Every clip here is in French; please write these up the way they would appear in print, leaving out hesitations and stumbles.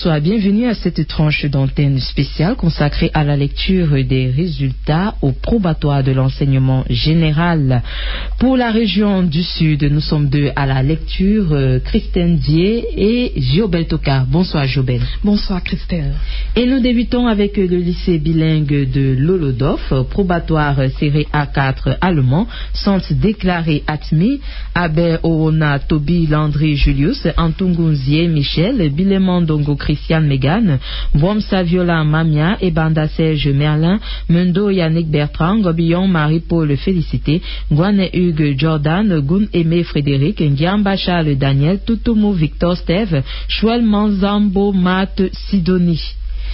bonsoir, bienvenue à cette tranche d'antenne spéciale consacrée à la lecture des résultats au probatoire de l'enseignement général. Pour la région du Sud, nous sommes deux à la lecture, Christine Dier et Giobel Tokar. Bonsoir Giobel. Bonsoir Christelle. Et nous débutons avec le lycée bilingue de Lolodov, probatoire série A4 allemand, centre déclaré admis, Abe Oona Toby Landry Julius, Antungunzie Michel, Bilemondongo Christian Megan, Bom Saviola Mamia et Banda Serge Merlin, Mundo Yannick Bertrand, Gobillon Marie-Paul Félicité, Guane Hugues Jordan, Gun Aimé Frédéric, Ndiamba Charles Daniel, Tutumu Victor Steve, Chouel Manzambo Mat Sidonie.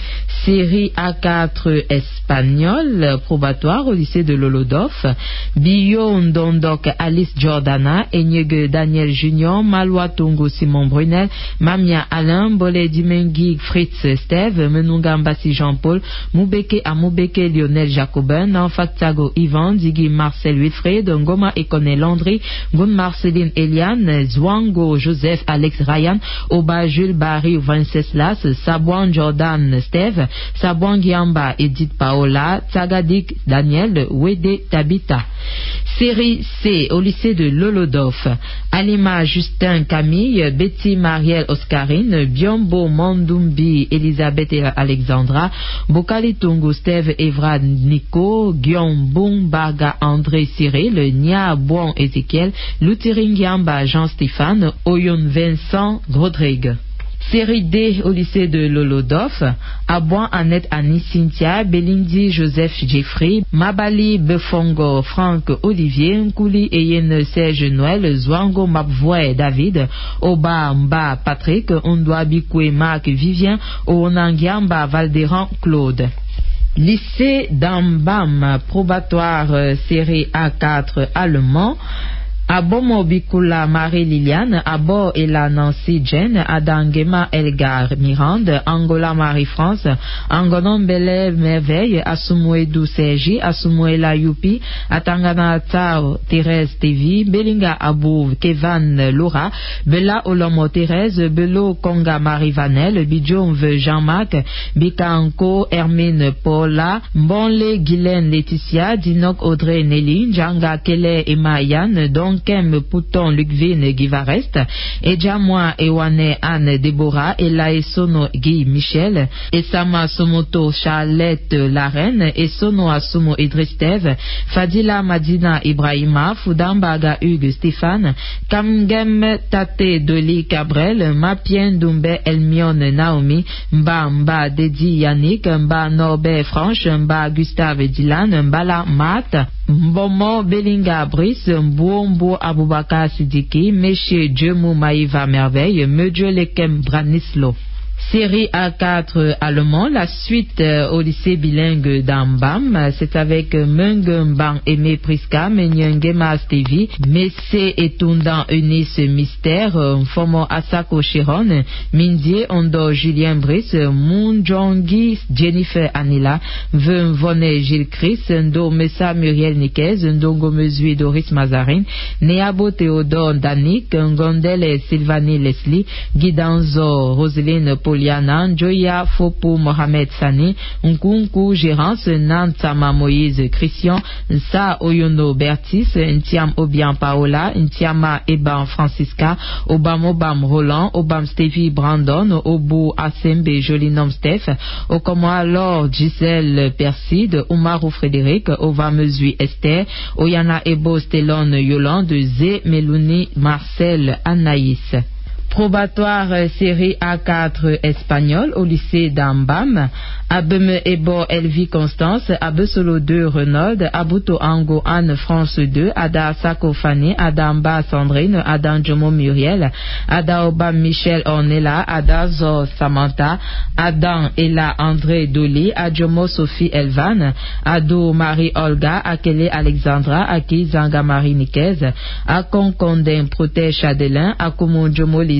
Série A4 espagnol, probatoire au lycée de Lolodov, Biyo Ndondok Alice Jordana, Enyege Daniel Junior, Malwa Tongo Simon Brunel, Mamia Alain, Bolé Dimengi Fritz Steve, Menungambasi Jean-Paul, Moubeke Amoubeke Lionel Jacobin, Nanfaktago Ivan, Digi Marcel Wilfred, Ngoma Ekone Landry, Gun Marceline Eliane, Zwango Joseph Alex Ryan, Oba Jules Barry Venceslas, Sabouan Jordan Steve, Sabouan Giamba Edith Paola, Tsagadik Daniel, Wede Tabita. Série C au lycée de Lolodov, Alima Justin Camille, Betty Marielle Oscarine, Biombo Mondumbi Elisabeth Alexandra, Bokali Tungu Steve Evrad Nico, Guillaume Bung Baga André Cyril, Nia Bon Ezekiel, Lutiring Giamba Jean-Stéphane, Oyon Vincent Rodrigue. Série D au lycée de Lolodov, Abouan Annette Annie Cynthia, Belindi Joseph Jeffrey, Mabali Befongo Franck Olivier, Nkouli Eyen Serge Noël, Zwango Mabvoe David, Oba Mba Patrick, Ondwa Bikwe Marc Vivien, Onangiamba Valderan Claude. Lycée d'Ambam, probatoire série A4 allemand, Abomo Bikula Marie-Liliane, Abo Ela Nancy Jen, Adangema Elgar Mirande, Angola Marie-France, Angonon Bele Merveille, Asumuedu Sergi, Asumuela Yupi, Atangana Tao Thérèse Tevi, Belinga Abou Kevan Laura, Bella Olomo Thérèse, Belo Konga Marie-Vanel, Bidjomve Jean-Marc, Bikanko Hermine Paula, Mbonle Guylaine Laetitia, Dinok Audrey Nelly, Djanga Kele Emma Yann, Kem Pouton Lucvine Guivarest, Edjamoa Ewane Anne Deborah, Elaesono Guy Michel, Esama Somoto Charlette Larenne, Esono Asumo Idriss Steve, Fadila Madina Ibrahima, Fudambaga Hugues Stéphane, Kamgem Tate Doli Cabrel, Mapien Dumbe Elmion Naomi, Mba Dedi Yannick, Mba Norbert Franche, Mba Gustave Dylan, Mbala Mat, Mbomo Belinga Brice, Mbouombo Aboubaka Sidiki, Méché Djemou Maïva Merveille, Medjo Lekem Branislo. Série A4 allemand, la suite au lycée bilingue d'Ambam, c'est avec Mungembang Aimé Priska, Menyengema Stevi, Messé Etundan Eunice Mystère, Fomo Asako Chiron, Mindie Ondo Julien Brice, Munjongi Jennifer Anila, Vone Gilles Chris, Ndo Messa Muriel Niquez, Ndongo Mesui Doris Mazarine, Neabo Théodore Danik, Ngondel Sylvanie Leslie, Guidanzo Roseline Poliana, Joya Fopo Mohamed Sani, Nkunku Gérance, Nantama Moïse Christian, Nsa Oyono Bertis, Ntiam Obian Paola, Ntiama Eban Francisca, Obam Obam Roland, Obam Stevie Brandon, Obu Asembe Jolinom Steph, Okomoa Laure Gisèle Perside, Oumarou Frédéric, Ova Mesui Esther, Oyana Ebo Stelon Yolande, Zé Melouni Marcel Anaïs. Probatoire série A4 espagnol au lycée d'Ambam, Abeme Ebo Elvie Constance, Abe Solo 2 Renaud, Abuto Ango Anne France 2, Ada Sako Fanny, Adamba Sandrine, Adam Jomo Muriel, Ada Obam Michel Ornella, Ada Zor Samantha, Adam Ella André Doli, Adjomo Sophie Elvan, Ado Marie Olga, Akele Alexandra, Aki Zanga Marie Niquez, Akon Condem Protège Chadelin, Akomo Jomo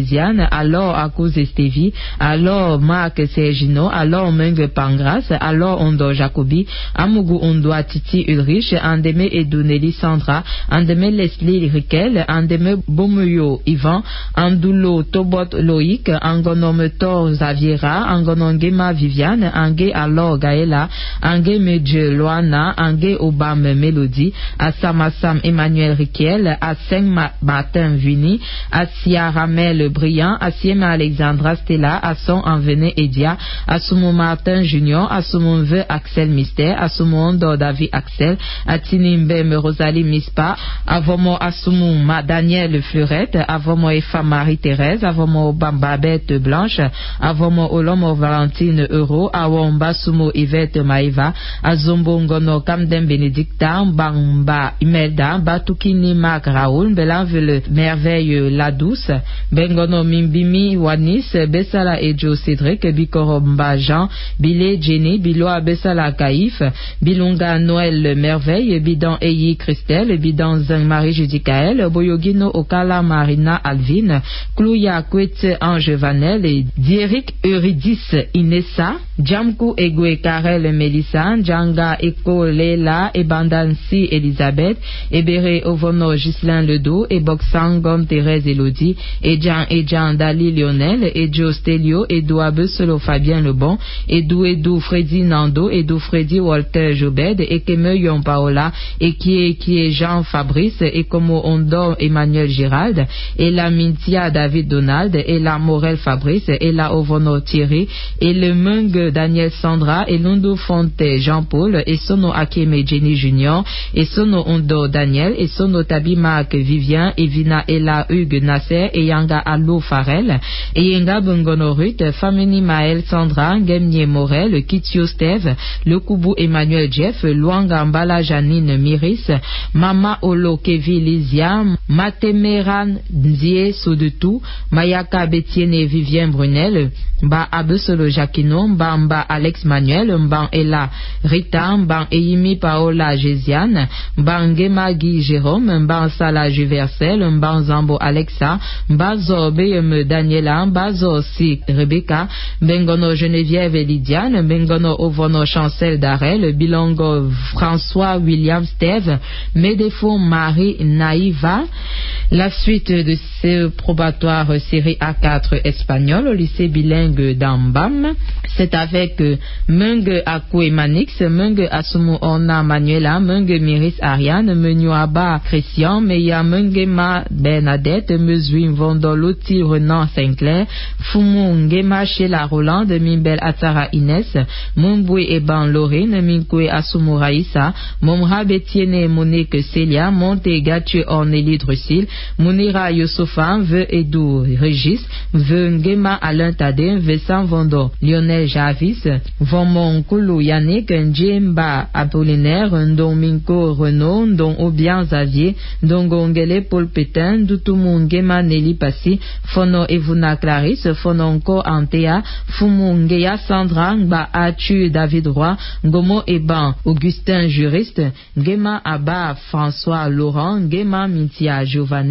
Lisiane, alors Akuz Estevi, alors Marc Sergino, alors Meng Pangras, alors Ondo Jacobi, Amugu Ondo Titi Ulrich, Andeme Eduneli Sandra, Andeme Leslie Riquel, Andeme Bomuyo Ivan, Andulo Tobot Loïc, Angonom Tor Zaviera, Angonom Gema Viviane, Ange alors Gaëla, Ange Medje Loana, Ange Obam Mélodie, Assamasam Emmanuel Riquel, Asseng Martin Vini, Assia Ramel Briand, Assiema Alexandra Stella, Asson Envené Edia, Assumo Martin Junior, Assumo Ve Axel Mystère, Assumo Ondo David Axel, Atinimbe Rosalie Mispa, Avomo Assumo Daniel Fleurette, Avomo Efa Marie-Thérèse, Avomo Babette Blanche, Avomo Olomo Valentine Euro, Awomba Sumo Yvette Maïva, Azombo Ngono Kamden Benedicta, Bamba Imelda, Batukini Marc Raoul, Belanvele Merveille La Douce, Bengono Mimbimi Wanis, Bessala Ejo Cédric, Bikoromba Jean, Bilé Jenny, Biloa Bessala Kaïf, Bilunga Noël Merveille, Bidon Eyi Christelle, Bidon Zeng Marie Judicaël, Boyogino Okala Marina Alvin, Klouya Kwete Ange Vanel et Dierik Eurydice Inessa, Djamkou Egwe Karel Melissa, Djanga Eko Leila et Bandansi Elisabeth, Ebere Ovono Ghislain Ledo, et Boxangom Thérèse Elodie, et Djan Dali Lionel, et Joe Stelio, et Douabe Solo Fabien Lebon, et Dou Freddy Nando, et Dou Freddy Walter Jobed, et Keme Yon Paola, et qui est Jean Fabrice, et Como Ondo Emmanuel Girald, et la Mintia David Donald, et la Morel Fabrice, et la Ovono Thierry, et le Mung Daniel Sandra, et Lundo Fonte Jean-Paul, et Sono Akeme Jenny Junior, et Sono Ondo Daniel, et Sono Tabimak Vivien, et Vina Ella Hugues Nasser, et Yanga Allo Farel, et Yenga Bungono Ruth, Famini Maël Sandra, Gemnier Morel, Kitio Steve, Le Kubu Emmanuel Jeff, Luanga Mbala Janine Miris, Mama Olo Kevi Lizia, Matemeran Nzie Sodetou, Mayaka Betienne Vivien Brunel, Mba Abesolo Jacquino, Mba Alex Manuel, Mba Ella Rita, Mba Eimi Paola Jésiane, Mba Ngema Guy Jérôme, Mba Sala Juversel, Mba Zambo Alexa, Mba Zorbe Daniela, Mba Zorsi Rebecca, Bengono Geneviève Lydiane, Bengono Ovono Chancel Darel, Bilongo François William Steve, Medefo Marie Naïva. La suite de ce probatoire série A4 espagnol au lycée bilingue d'Ambam, c'est avec Mung Akwe Manix, Mung Asumu Ona Manuela, Mung Miris Ariane, Menuaba Christian, Meya Mungema Bernadette, Mezuin Vondoloti Renan Sinclair, Fumu Ngema Sheila Roland, Mimbel Atara Inès, Mumbwe Eban Lorine, Minkwe Asumu Raïssa, Momra Betiene Monique Célia, Monte Gatue Ornélie Drussil, Mounira Youssoufan, Ve Edou Régis, Ve Ngema Alain Tadin, Vincent Vondo, Lionel Javis, Vomon Koulou Yannick, Njemba Apollinaire, Ndon Minko Renaud, Ndon Obian Xavier, Ndon Gongele Paul Pétain, Doutoumou Ngema Nelly Passi, Fono Evuna Clarisse, Fononko Antea, Fumu Ngeya Sandra, Ngba Atu David Roy, Ngomo Eban Augustin Juriste, Ngema Abba François Laurent, Ngema Mintia Giovanni,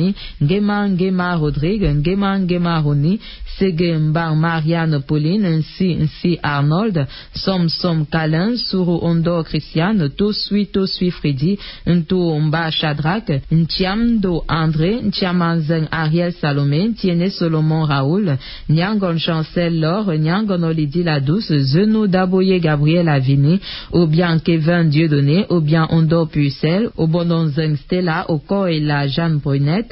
Ngema Rodrigue, Ngema Roni, Segemba Marianne Pauline, Nsi Arnold, Som Calin, Suru Ondo Christiane, To Sui Freddy, Nto Mba Shadrach, Ntiamdo André, Ntiamazeng Ariel Salomé, Tiene Solomon Raoul, Nyangon Chancel Laure, Nyangon Lydie La Douce, Zeno Daboye Gabriel Avini, ou bien Kevin Dieudonné, ou bien Ondo Pucelle, ou Bononzeng Stella, au Koela Jeanne Brunette,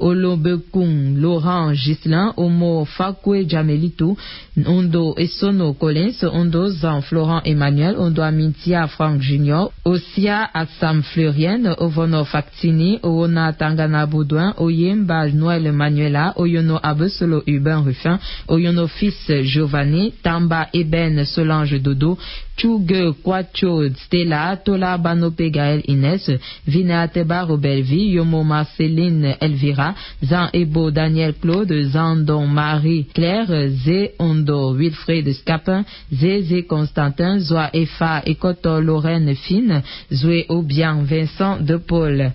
Olobekung Laurent Gislin, Omo Fakwe Jamelitou, Ondo Esono Collins, Ondo Zan Florent Emmanuel, Ondo Amintia Frank Junior, Osia Assam Fleurienne, Ovono Factini, Oona Tangana Boudouin, Oyemba Noël Manuela, Oyono Abesolo Hubin Ruffin, Oyono Fils Giovanni, Tamba Eben Solange Dodo, Tchougue Kwacho Stella, Tola Banope Gaël Inès, Vinateba Robelvi, Yomo Marceline Elvira, Zan Ebo Daniel Claude, Zandon Marie Claire, Zé Ondo Wilfred Scapin, Zé Constantin, Zoa Efa Ekoto Lorraine Fine, Zoé Obian Vincent de Paul.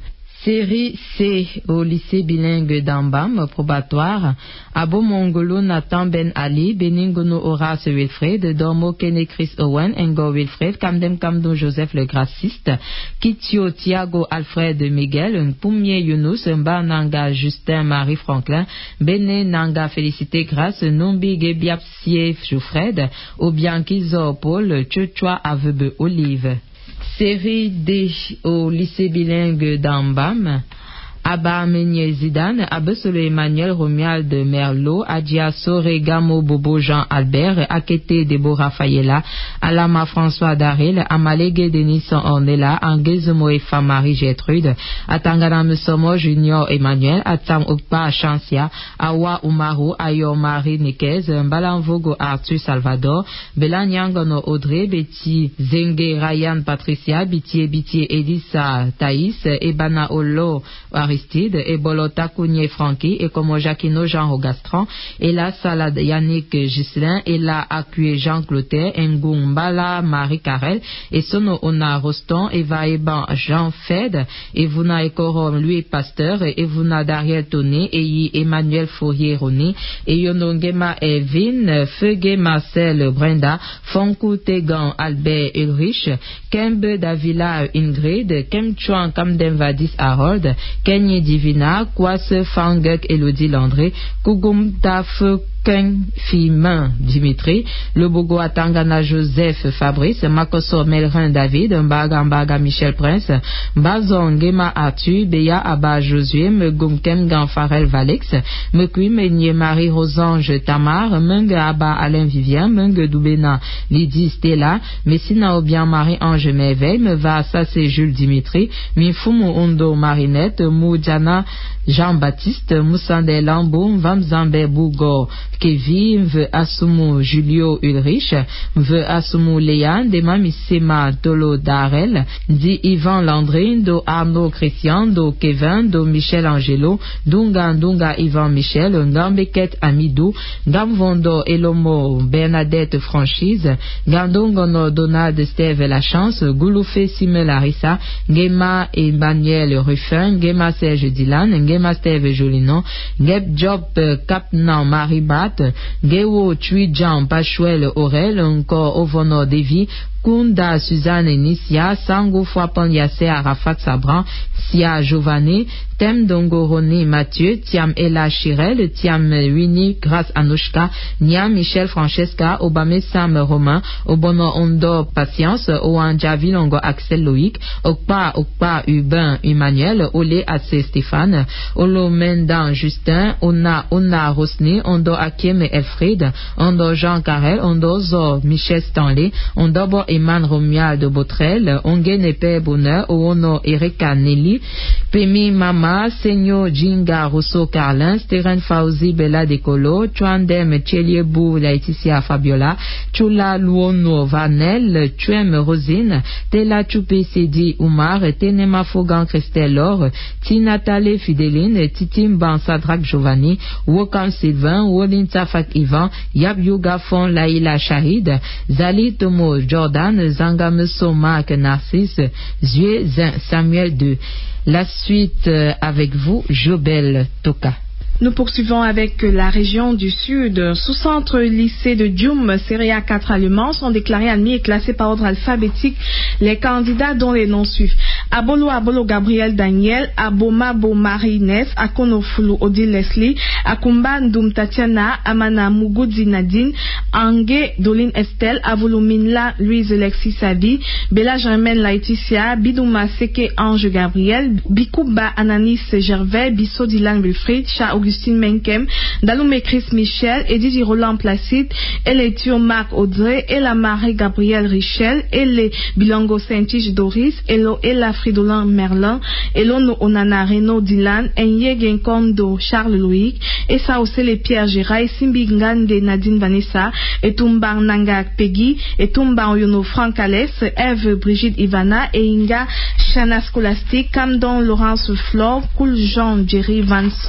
Série C au lycée bilingue d'Ambam, probatoire. Abo Mongolo Nathan Ben Ali, Beningono Horace Wilfred, Dormo Kene Chris Owen, Ngo Wilfred, Kamdem Kamdo Joseph le grassiste, Kitio Thiago Alfred Miguel, Mpumye Younous, Mba Nanga Justin Marie Franklin, Bene Nanga Félicité Grace, Nombi Gebiapsie Joufred, Obiankizo Paul, Tchouchoua Avebe Olive. Série D au lycée bilingue d'Ambam. Abba Meunier Zidane, Abesolo Emmanuel Romuald Merlot, Adja Sore Gamo Bobo Jean Albert, Akete Deborah Fayela, Alama François Daril, Amalege Denison Ornella, Angezemo Efa Marie Gertrude, Atangana Musomo Junior Emmanuel, Atam Okpa Chancia, Awa Umaru, Ayo Marie Nikez, Mbalanvogo Arthur Salvador, Belanyangono Audrey, Betty Zenge Ryan Patricia, Bitié Elisa Thaïs, Ebana Olo Aristide, Ebolota Kounier Francky, et comme Jacquino Jean Rogastran, et la Salade Yannick Gislin, et la Accué Jean Clotaire, Ngumbala Marie Carrel, et Sono Ona Roston, et Vaeban Jean Fed, et Vuna Ekorom Louis Pasteur, et Vuna Dariel Toné, et Y Emmanuel Fourier Roni, et Yonongema Evin, Feugue Marcel Brenda, Fonkou Tegan Albert Ulrich, Kembe Davila Ingrid, Kemchuan Kamden Vadis Harold, Kenye Divina, Kwase Fangek Elodie Landré, Kugum Taf Ken Fimin Dimitri, Lobogo Atangana Joseph Fabrice, Makoso Melrin David, Mbaga Michel Prince, Bazon Gema Arthur, Beya Abba Josué, Megumkem Ganfarel Valex, Mekui Menye Marie Rosange Tamar, Menge Abba Alain Vivien, Menge Doubena Lydie Stella, Messina Obian Marie-Ange Merveille, Meva Sassé Jules Dimitri, Mifumu Ondo Marinette, Moudjana Jean-Baptiste, Moussande Lambo, Vamzambe Bougo, Kevi, Mve Asumu Julio Ulrich, Mve Asumu Léan, Dema Missema Tolo Darel, Di Yvan Landry, Do Arnaud Christian, Do Kevin, Do Michel Angelo, Dunga Yvan Michel, Ngambeket Amidou, Gamvondo Elomo Bernadette Franchise, Gandongono Donald Steve Lachance, Gouloufé Sime Larissa, Ngema Emmanuel Ruffin, Ngema Serge Dylan, Ngema Steve Jolinon, Ngeb Job Kapnan Maribat, Gewo Tui Jean Pachuel Aurel, encore Ovono Devi, Kunda Suzanne Nissia, Sango Fwapan Yassé Arafat Sabran, Sia Giovanni, Tem Dongoroni Mathieu, Tiam Ella Chirel, Tiam Winnie Grace Anouchka, Niam Michel Francesca, Obame Sam Romain, Obono Ondo Patience, Oanja Vilongo Axel Loïc, Okpa Hubin Emmanuel, Olé Asse Stéphane, Olo Mendan Justin, Ona Rosny, Ondo Akiem Elfried, Ondo Jean Carrel, Ondo Zo Michel Stanley, Ondobo Eman Romuald de Botrel, Onge Nepe Bonheur, Oono Erika Nelly, Pemi Mama, Senyo Jinga Rousseau Carlin, Steren Fauzi Bella Decolo, Chuandem Tcheliebou Laetitia Fabiola, Chula Luono Vanel, Chuem Rosine, Tela Choupe Sedi Oumar, Tenema Fogan Christelle Laure, Tinatale Fideline, Titim Ban Sadrak Giovanni, Wokam Sylvain, Wolin Tafak Ivan, Yab Yoga Fon Laïla Shahid, Zali Tomo Jordan, Zangameso Marc Narcisse, Zue Samuel II. La suite avec vous, Jobel Toka. Nous poursuivons avec la région du Sud. Sous-centre lycée de Djoum, série A4 allemands sont déclarés admis et classés par ordre alphabétique les candidats dont les noms suivent. Abolo Gabriel Daniel, Abomabo Marie Ness, Akonofulu Odile Leslie, Akumba Ndoum Tatiana, Amana Mugudi Nadine, Ange Dolin Estelle, Avolominla Louise Lexi Sabi, Bella Germaine Laetitia, Bidouma Seke Ange Gabriel, Bikouba Ananis Gervais, Bisso Dylan Wilfried, Augustine Menkem, Daloume Chris Michel, Edith Roland Placide, Eletio Marc Audrey, Ella Marie Gabriel Richel, Ele Bilongo Saint-Tige Doris, Elo Ella Fridolan Merlin, Elono Onana Reno Dylan, Enye Genkondo Charles Louis, Essa Osele Pierre Giraï, Simbi Ngande Nadine Vanessa, Etumba Nanga Peggy, Etumba Oyono Franck Alès, Eve Brigitte Ivana, Inga Chana Scholastique, Camdon Laurence Flore, Cool Jean Jerry Vanson,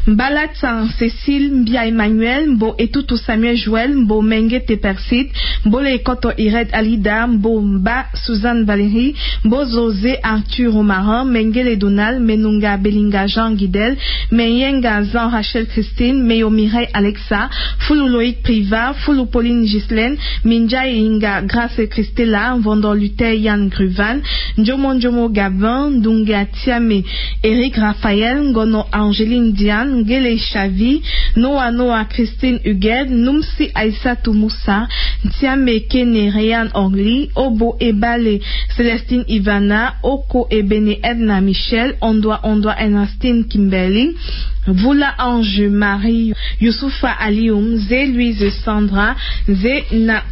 Balatsan Cécile Mbia Emmanuel Mbo Etutu Samuel Joël Mbo Menge Tepersit Mbo Lekoto Ired Alida Mbo Mba Suzanne Valérie Mbo José Arthur Omaran Mengele Donald Menunga Belinga Jean Guidel Meyenga Jean Rachel Christine Meyo Mireille Alexa Foulou Loïc Priva Foulou Pauline Ghislaine Minja Inga Grace Christella Vondor Luther Yann Gruvan Njomo Gabin Dunga Tiame Eric Raphaël Ngono Angéline Diane Ngele Chavi Noah Christine Huguet Numsi Aïssatou Moussa Tiame Kene Ryan Orly Obo Ebale Célestine Ivana Oko Ebene Edna Michel Ondoa Ernestine Kimberly Voula Ange Marie Youssoufa Alioum Zé Louise Sandra Zé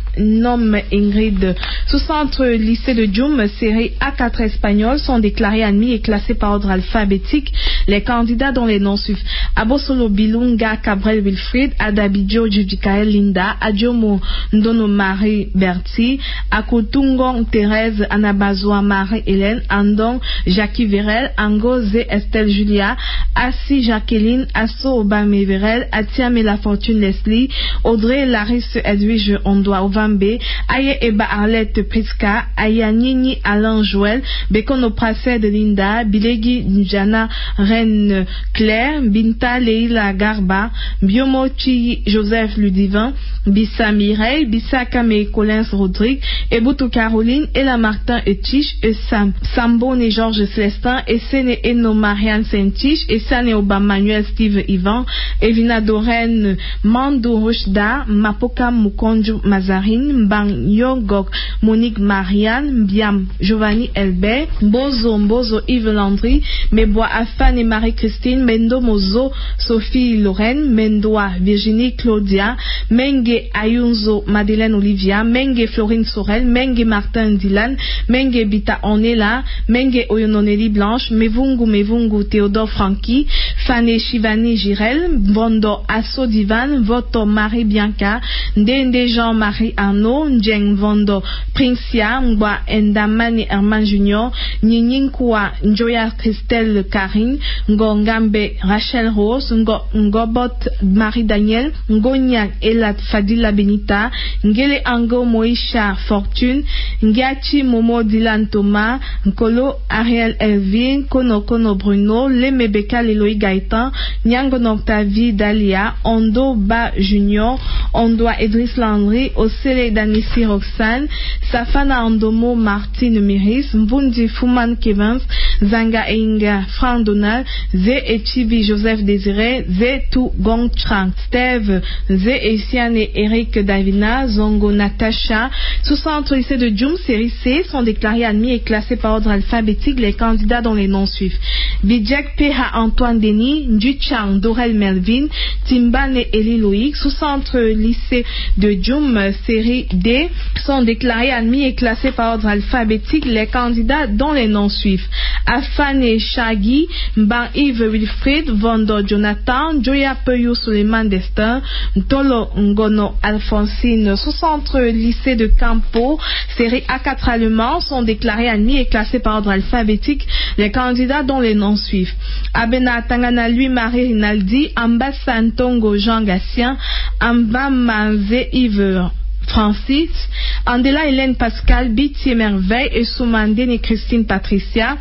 Nom Ingrid. Sous centre lycée de Djoum, série A4 espagnol sont déclarés admis et classés par ordre alphabétique. Les candidats dont les noms suivent: Abosolo Bilunga Cabrel Wilfried, Adabidjo Judikael Linda, Adjomo Ndono Marie Berti, Akutungong Thérèse Anabazoa Marie Hélène, Andong Jackie Vérel, Ango Zé Estelle Julia, Assi Jacqueline, Asso Obame Vérel, Atiame La Fortune Leslie, Audrey Larisse Edwige Ondoa Ovambe, Aye Eba Arlette Priska, Aya Nini Alain Joël, Bekono Prasset de Linda, Bilegi Njana Reine Claire, Binta Leila Garba, Biomochi Joseph Ludivin, Bissa Mireille, Bissa Kame Collins Rodrigue, Eboutou Caroline, Ella Martin Etich, Sambone Georges Célestin, Essene Eno Marianne Saint-Tiche, Essane Oba Manuel Steve Ivan, Evina Dorène Mandou Rushda, Mapoka Mukonju Mazarine, Mbang Yogok Monique Marianne, Biam Giovanni Elbert, Mbozo Yves Landry, Meboa Afan et Marie-Christine, Mendo Mozo Sophie Lorraine, Mendoa Virginie Claudia, Menge Ayunzo Madeleine Olivia, Menge Florine Sorel, Menge Martin Dylan, Menge Bita Onela, Menge Oyononeli Blanche, Mevungu Théodore Francky, Fane Shivani Girel, Vondo Asso Divan, Voto Marie Bianca, Ndende Jean-Marie Arnaud, Njeng Vondo Princia, Ngwa Endamani Herman Junior, Nyinkwa Njoya Christelle Karine, Ngongambe Rachel Rose, Ngobot Marie Daniel, Ngonyang Elat Fadila Benita, Ngele Ango Moisha Fortune, Ngiachi Momo Dylan Thomas, Nkolo Ariel Elvin, Kono Bruno, Lemebeka Leloï Gaëtan, Nyangon Octavie Dalia, Ondo Ba Junior, Ondoa Idriss Landry, Osele Danissi Roxane, Safana Andomo Martine Miris, Mbundi Fuman Kevins, Zanga Inga Frank Donald, Ze Echibi Joseph Désiré, Ze Tu Gong Trang, Steve, Ze Essiane Eric Davina, Zongo Natacha. Sous centre lycée de Djoum, série C, sont déclarés admis et classés par ordre alphabétique les candidats dont les noms suivent: Bidjek Peha Antoine Denis, Njuchang Dorel Melvin, Timbane Eli Loïc. Sous centre lycée de Djoum, série D, sont déclarés admis et classés par ordre alphabétique les candidats dont les noms suivent: Afane Shagi, Mban Yves Wilfried, Vondo Jonathan, Joya Peyou Suleiman Destin, Tolo Ngono Alphonsine. Sous centre lycée de Campo, série A4 allemand, sont déclarés admis et classés par ordre alphabétique les candidats dont les noms suivent: Abena Tangana Louis Marie Rinaldi, Amba Santongo Jean Gatien, Amba Manze Yves Francis, Andela Hélène Pascal, Biti Merveille, et Soumandine et Christine Patricia,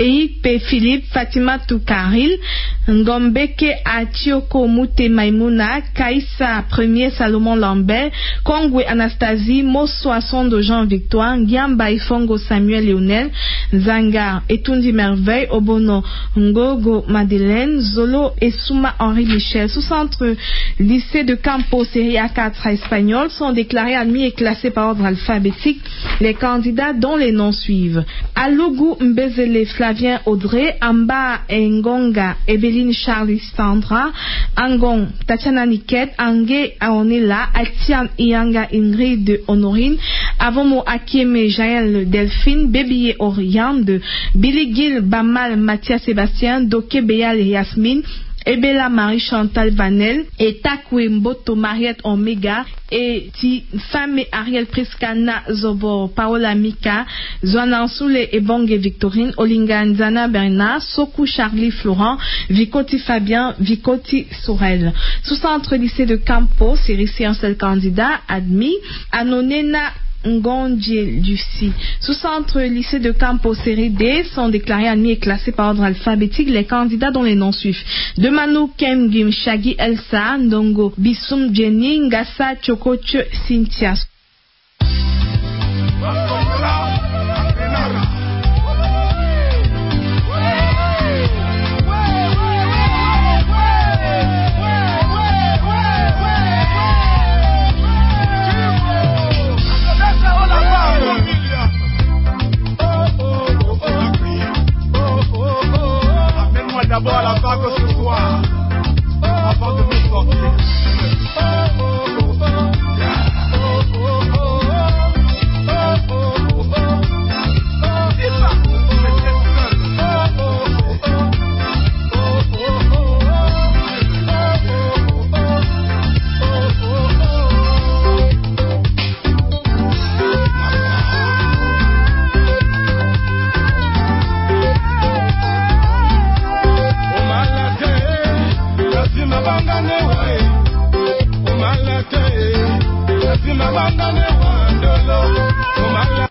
P. Philippe, Fatima Toukaril, Ngombeke Atioko Mute Maimouna, Kaïssa Premier Salomon Lambert, Kongwe Anastasie, Mosoisson de Jean Victoire, Giamba Ifongo Samuel Lionel, Zanga Etundi Merveille, Obono Ngogo Madeleine, Zolo et Souma Henri Michel. Sous centre lycée de Campo, série A4 espagnol, sont déclarés admis et classés par ordre alphabétique les candidats dont les noms suivent: Alougou Mbezele Flavien Audrey, Amba Ngonga Eveline Charlie Sandra, Angong Tatiana Niket, Ange Aonela, Atiam Ianga Ingrid Honorine, Avomo Akieme Jaël Delphine, Bébié Oriande, Billy Gil Bamal Mathias Sébastien, Doke Beyal Yasmine, Ebela Marie Chantal Vanel et Takwe Mboto Mariette Omega et Ti Femme Ariel Priscana Zobo Paola Mika Zoanansule Ebonge Victorine Olinga Nzana Bernard Sokou Charlie Florent Vicoti Fabien Vicoti Sorel. Sous-centre lycée de Campo, série C, un seul candidat admis. Anonena Ngondje Lucie. Sous-centre lycée de Campo série D sont déclarés admis et classés par ordre alphabétique les candidats dont les noms suivent: Demano Kem Gim Shagi Elsa Ndongo Bisum Jenny Ngassa Chokoche Cynthia.